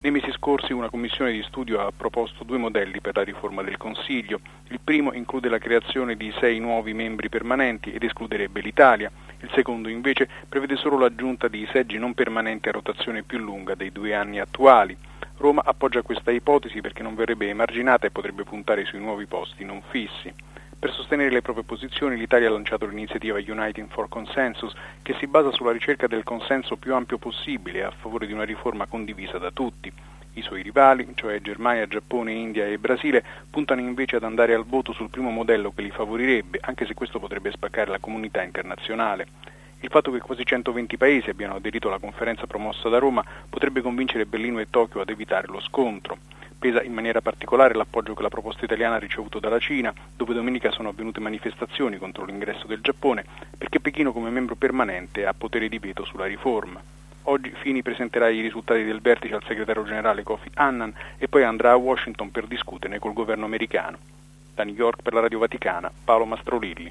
Nei mesi scorsi una commissione di studio ha proposto 2 modelli per la riforma del Consiglio. Il primo include la creazione di 6 nuovi membri permanenti ed escluderebbe l'Italia. Il secondo invece prevede solo l'aggiunta di seggi non permanenti a rotazione più lunga dei 2 anni attuali. Roma appoggia questa ipotesi perché non verrebbe emarginata e potrebbe puntare sui nuovi posti non fissi. Per sostenere le proprie posizioni l'Italia ha lanciato l'iniziativa Uniting for Consensus, che si basa sulla ricerca del consenso più ampio possibile a favore di una riforma condivisa da tutti. I suoi rivali, cioè Germania, Giappone, India e Brasile, puntano invece ad andare al voto sul primo modello che li favorirebbe, anche se questo potrebbe spaccare la comunità internazionale. Il fatto che quasi 120 paesi abbiano aderito alla conferenza promossa da Roma potrebbe convincere Berlino e Tokyo ad evitare lo scontro. Pesa in maniera particolare l'appoggio che la proposta italiana ha ricevuto dalla Cina, dove domenica sono avvenute manifestazioni contro l'ingresso del Giappone, perché Pechino come membro permanente ha potere di veto sulla riforma. Oggi Fini presenterà i risultati del vertice al segretario generale Kofi Annan e poi andrà a Washington per discuterne col governo americano. Da New York per la Radio Vaticana, Paolo Mastrolilli.